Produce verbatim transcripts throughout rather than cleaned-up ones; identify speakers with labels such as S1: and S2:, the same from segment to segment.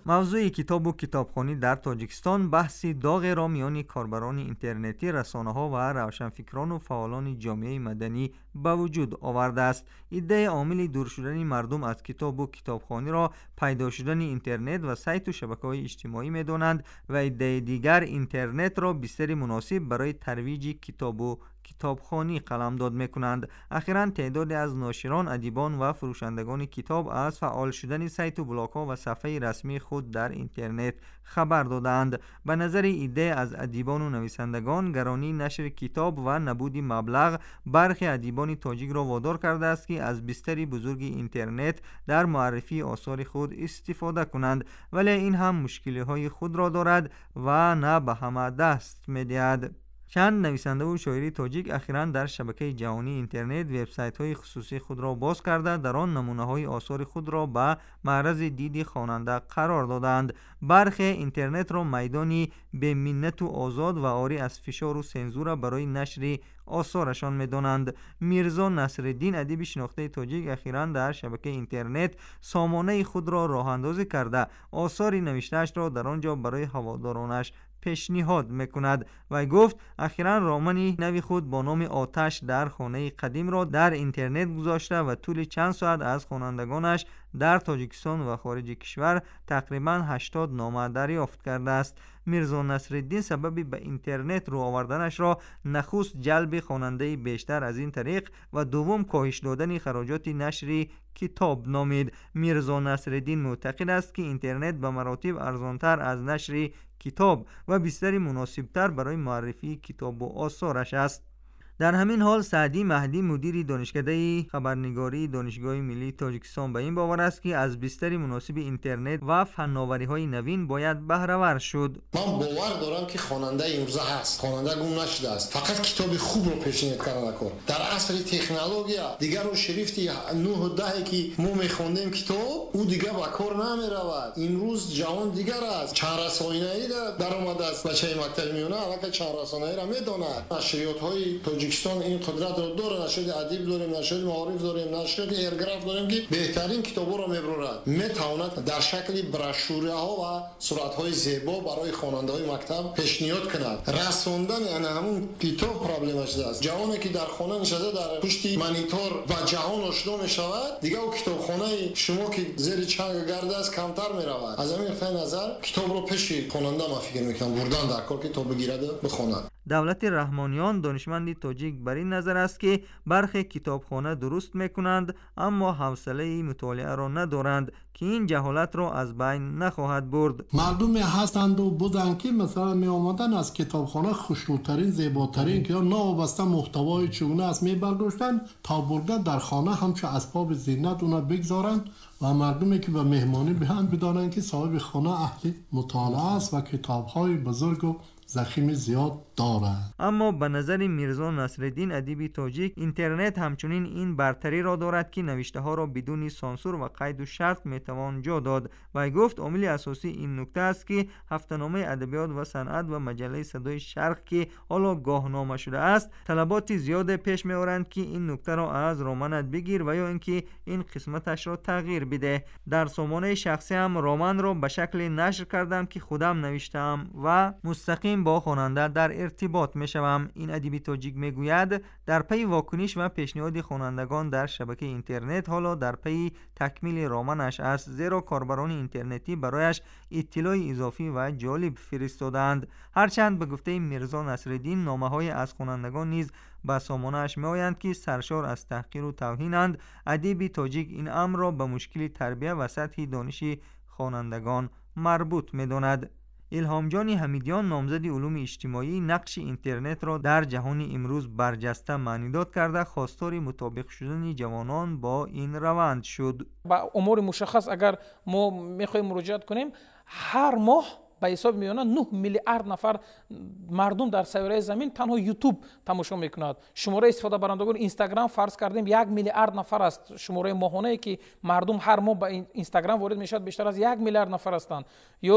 S1: موضوع کتاب و کتابخوانی در تاجیکستان بحثی داغ را میان کاربران اینترنتی، رسانه‌ها و روشنفکران و فعالان جامعه مدنی به وجود آورده است. ایده عامل دور شدن مردم از کتاب و کتابخوانی را پیدا شدن اینترنت و سایت و شبکه‌های اجتماعی می‌دانند و ایده دیگر اینترنت را بستر مناسب برای ترویج کتاب و کتابخوانی قلمداد می‌کنند. اخیراً تعدادی از ناشران، ادیبان و فروشندگان کتاب از فعال شدن سایت و بلاگ‌ها و صفحه رسمی خود در اینترنت خبر دادند. به نظر ایده از ادیبان و نویسندگان، گرانی نشر کتاب و نبود مبلغ برخی ادیبان تاجیک را وادار کرده است که از بستر بزرگ اینترنت در معرفی آثار خود استفاده کنند، ولی این هم مشکل‌های خود را دارد و نه به همه دست می‌دهد. چند نویسنده و شاعری تاجیک اخیراً در شبکه جهانی اینترنت وبسایت‌های خصوصی خود را باز کرده در آن نمونه‌های آثار خود را به معرض دید خواننده قرار دادند. برخی اینترنت را میدانی به منت و آزاد و عاری از فشار و سنزور برای نشر آثارشان می‌دانند. میرزا نصرالدین، ادیب شناخته تاجیک، اخیراً در شبکه اینترنت سامانه خود را راه اندازی کرده آثار نوشته‌اش را در آنجا برای هوادارانش پیشنهاد میکند و گفت اخیراً رمان نوی خود با نام آتش در خانه قدیم را در اینترنت گذاشته و طول چند ساعت از خوانندگانش در تاجیکستان و خارج کشور تقریباً هشتاد نامه دریافت کرده است. میرزا نصرالدین سبب به اینترنت رو آوردنش را نخست جلب خواننده بیشتر از این طریق و دوم کاهش دادن خراجات نشر کتاب نامید. میرزا نصرالدین معتقد است که اینترنت به مراتب ارزانتر از نشر کتاب و بستری مناسبتر برای معرفی کتاب و آثارش است. در همین حال سعدی مهدی، مدیر دانشکده خبرنگاری دانشگاه ملی تاجیکستان، به این باور است که از بستر مناسب اینترنت و فناوری‌های نوین باید بهره ور شد.
S2: من باور دارم که خواننده امروزه هست، خواننده گم نشده است، فقط کتاب خوب رو پیشنهاد کردن کن. در عصر تکنولوژی دیگر اون شریفتی نه و ده که ما می‌خوندیم کتاب او دیگه با کار نمی‌رود. امروز جهان دیگر است، چند رسانه‌ای در اومده است، بچه مکتب میونه الان چند رسانه‌ای را می‌داند. نشریات‌های تاجیکستان این قدرت رو داره، نشد ادیب داریم، نشد معارف داریم، نشد ایرگراف داریم که بهترین کتابا رو میبرند، میتواند در شکل براشوره ها و صورت های زیبا برای خواننده های مکتب پیشنهاد کند. رساندن یعنی همون کتاب پرابلمش است. جوانی که در خانه نشسته در پشت مانیتور و جهان آشنا میشود، دیگه او کتابخانه شما که زیر چنگ گرده است کمتر میرود. از همین نظر کتاب رو پیش خواننده ما فکر میکنم بردن در کار کتاب بگیرد و بخواند.
S1: دولت رحمانیان، دانشمند تاجیک، بر این نظر است که برخی کتابخانه درست میکنند اما حوصله مطالعه را ندارند که این جهالت را از بین نخواهد برد.
S3: مردمی هستند و بودند که مثلا می آمدن از کتابخانه خوشنودترین، زیباترین که نوابسته محتوای چگونه است می برداشتند تا برده در خانه همچون اسباب زینت اونا بگذارند و مردمی که به مهمانی بهند بدانند که صاحب خانه اهل مطالعه است و کتاب‌های بزرگ و ضخیم زیاد دارد.
S1: اما به نظر میرزا نصرالدین، ادیب تاجیک، اینترنت همچنین این برتری را دارد که نوشته ها را بدون سانسور و قید و شرط میتوان جا داد و گفت عامل اساسی این نکته است که هفته‌نامه ادبیات و صنعت و مجله صدای شرق که حالا گاهنامه شده است طلبات زیاد پیش میآورند که این نکته را از رامانت بگیر و یا اینکه این قسمتش را تغییر بده. در سامانه شخصی هم رمان را به شکل نشر کردم که خودم نوشتم و مستقیم با خواننده در ارتباط میشوم. این ادیب تاجیک میگوید در پی واکنش و پیشنهاد خوانندگان در شبکه اینترنت حالا در پی تکمیل رمانش است، زیرا کاربران اینترنتی برایش اطلاع اضافی و جالب فرستادند. هرچند به گفته میرزا نصرالدین نامه‌های از خوانندگان نیز به سامانه‌اش میآیند که سرشار از تحقیر و توهینند، ادیب تاجیک این امر را به مشکل تربیت و سطح دانش خوانندگان مربوط می‌داند. الهام جان حمیدیان، نامزد علوم اجتماعی، نقش اینترنت را در جهان امروز برجسته معنی داد کرده خواستار مطابق شدن جوانان با این روند شد.
S4: با امور مشخص اگر ما میخوایم مراجعت کنیم، هر ماه به حساب میانه نه میلیارد نفر مردم در سیاره زمین تنها یوتیوب تماشا میکنند. شماره استفاده برندگان اینستاگرام فرض کردیم یک میلیارد نفر است. شماره ماهانه که مردم هر ماه به اینستاگرام وارد میشد بیشتر از یک میلیارد نفر هستند. یا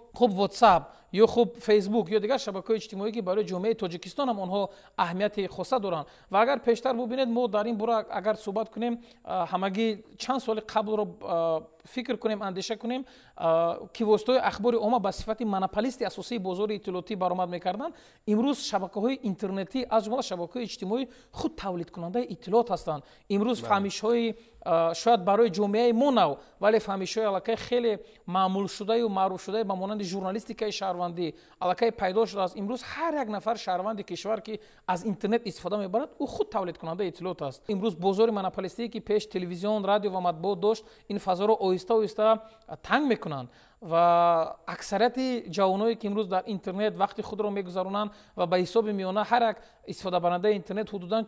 S4: خب واتساپ یا خب فیسبوک یا دیگر شبکه‌های اجتماعی که برای جامعه تاجیکستان هم آنها اهمیت خاصه دارند و اگر پیشتر ببینید ما در این باره اگر صحبت کنیم همگی چند سال قبل رو فکر کنیم اندیشه کنیم که واسطه اخبار عامه به صفت مونوپولیست اساسی بازار اطلاعاتی برآمد می‌کردند، امروز شبکه‌های اینترنتی از جمله شبکه‌های اجتماعی خود تولید کننده اطلاعات هستند. امروز فهمیش‌های شاید برای جامعه ما نو ولی فهمیش‌های علاقه خیلی معمول شده و معروف شده به مانند ژورنالیستیکای شهروندی علاقه پیدا شده است. امروز هر یک نفر شهروند کشور که از اینترنت استفاده می‌برد او خود تولید کننده اطلاعات است. امروز بازار مونوپولیستی که پیش تلویزیون، رادیو و مطبوعات داشت این فضا رو آهسته آهسته تنگ میکنند و اکثریت جوانایی که امروز در اینترنت وقتی خود را میگذرونند و به حساب میانه هر یک استفاده برنده اینترنت حدوداً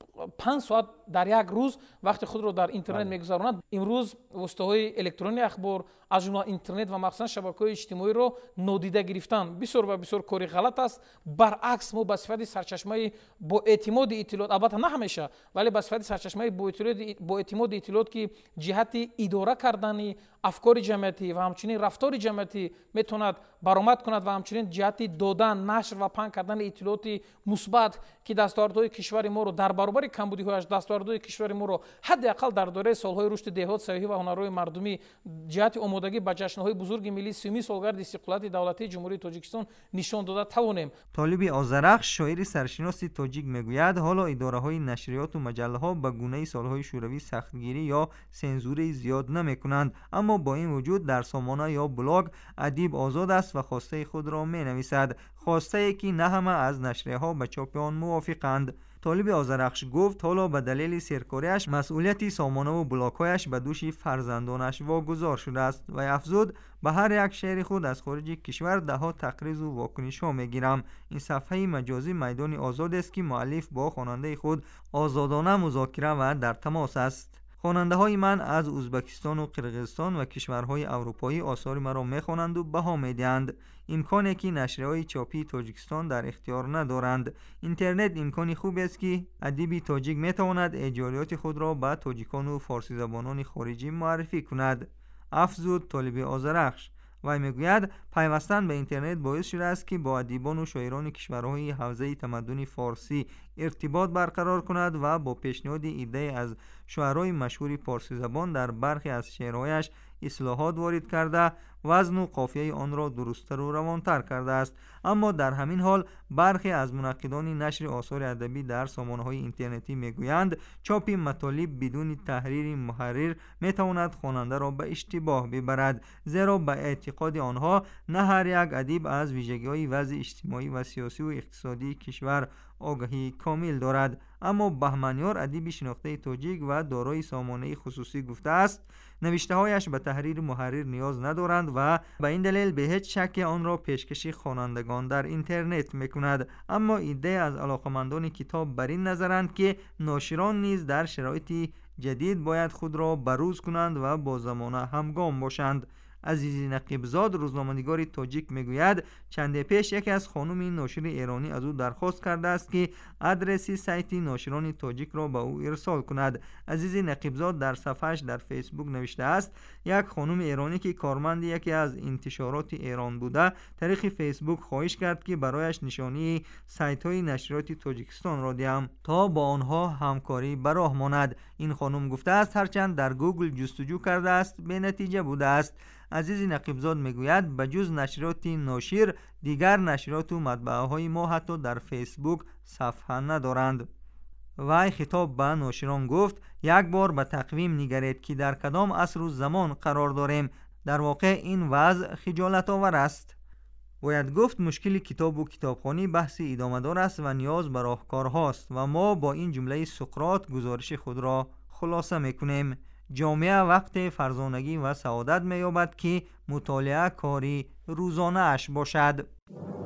S4: پنج ساعت در یک روز وقتی خود رو در اینترنت میگذرونند، امروز وسیله‌های الکترونیکی اخبار از جمله اینترنت و مخصوصا شبکه‌های اجتماعی رو نادیده گرفتن بسیار و بسیار کاری غلط است. برعکس ما به صفت سرچشمه با اعتماد اطلاعات، البته نه همیشه ولی به صفت سرچشمه با اطلاعات با اعتماد اطلاعات که جهت اداره کردن افکار جمعیتی و همچنین رفتار جمعیتی میتوند برآمد کند و همچنین جهت دادن، نشر و پنگ کردن اطلاعات مثبت که دستاوردهای کشور ما رو در برابر کمبودی‌هایش دستاوردهای کشور ما رو حداقل در دوره سالهای رشد دهات سیاحی و هنرهای مردمی جهت آمادگی به جشن‌های بزرگ ملی سیومین سالگرد استقلال دولتی جمهوری تاجیکستان نشان داده توانیم.
S1: طالب آذرخش شاعر سرشناس تاجیک میگوید حالا اداره‌های نشریات و مجله‌ها به گونه سالهای شوروی سختگیری یا سنزوری زیاد نمی‌کنند، اما با این وجود در سامانه یا بلاگ ادیب آزاد است و خواسته خود را می‌نویسد، خواسته ای که نه همه از نشریه‌ها به چاپ آن موافقند. طالب آذرخش گفت حالا به دلیل سرکاریش مسئولیت سامانه و بلاگ‌هایش به دوش فرزندانش واگذار شده است و افزود به هر یک شعر خود از خارج کشور ده ها تقریض و واکنش ها میگیرم. این صفحه مجازی میدان آزاد است که مؤلف با خواننده خود آزادانه مذاکره و در تماس است. خواننده های من از ازبکستان و قرقیزستان و کشورهای اروپایی آثار مرا میخوانند و بها میدهند. امکانی که نشریه‌های چاپی تاجیکستان در اختیار ندارند. اینترنت امکانی خوب است که ادیب تاجیک میتواند اجاریات خود را به تاجیکان و فارسی زبانان خارجی معرفی کند، افزود طالب آذرخش. و میگوید پیوستن به اینترنت باعث شده است که با ادیبان و شاعران کشورهای حوزه تمدن فارسی ارتباط برقرار کند و با پیشنهاد ایده از شاعرای مشهور فارسی زبان در برخی از شعرهایش اصلاحات وارد کرده وزن و قافیه آن را درست‌تر و روان‌تر کرده است. اما در همین حال برخی از منقدان نشر آثار ادبی در سامانه‌های اینترنتی میگویند چاپ مطالب بدون تحریر محرر میتواند خواننده را به اشتباه ببرد، زیرا به اعتقاد آنها نه هر یک ادیب از ویژگی‌های وضع اجتماعی و سیاسی و اقتصادی کشور آگاهی کامل دارد. اما بهمنیار ادیب شناخته تاجیک و دارای سامانه خصوصی گفته است نوشته‌هایش به تحریر محرر نیاز ندارند و به این دلیل به هیچ شک آن را پیشکش خوانندگان در اینترنت میکند. اما ایده از علاقمندان کتاب بر این نظرند که ناشران نیز در شرایط جدید باید خود را بروز کنند و با زمانه همگام باشند. عزیزی نقیبزاد روزنامه‌نگار تاجیک میگوید چند پیش یکی از خانم ناشر ایرانی از او درخواست کرده است که آدرس سایت ناشران تاجیک را به او ارسال کند. عزیزی نقیبزاد در صفحه‌اش در فیسبوک نوشته است یک خانم ایرانی که کارمند یکی از انتشارات ایران بوده طریق فیسبوک خواهش کرد که برایش نشانی سایت‌های نشریات تاجیکستان را دهم تا با آنها همکاری به راه ماند. این خانم گفته است هرچند در گوگل جستجو کرده است به نتیجه بوده است. عزیز نقیبزاد میگوید بجز نشریات ناشر دیگر نشریات و مطبعه های ما حتی در فیسبوک صفحه ندارند. وی خطاب به ناشران گفت یک بار به تقویم نگرید که در کدام عصر و زمان قرار داریم. در واقع این وضع خجالت آور است. باید گفت مشکل کتاب و کتابخوانی بحث ادامه دار است و نیاز به راهکارهاست و ما با این جمله سقراط گزارش خود را خلاصه میکنیم. جامعه وقت فرزانگی و سعادت می‌یابد که مطالعه کاری روزانه اش باشد.